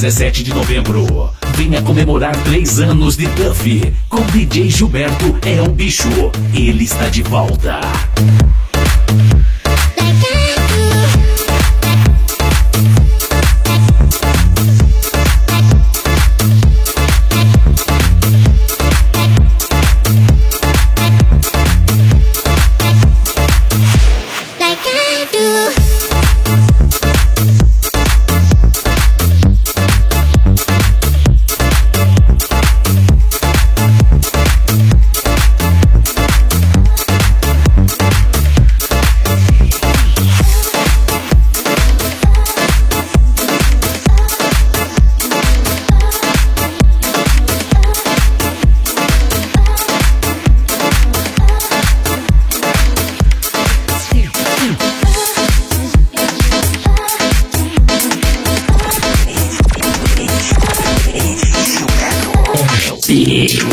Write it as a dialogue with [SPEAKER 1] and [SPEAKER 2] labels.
[SPEAKER 1] 17 de novembro. Venha comemorar 3 anos de Tuff com DJ Gilberto é o bicho. Ele está de volta.
[SPEAKER 2] Yeah.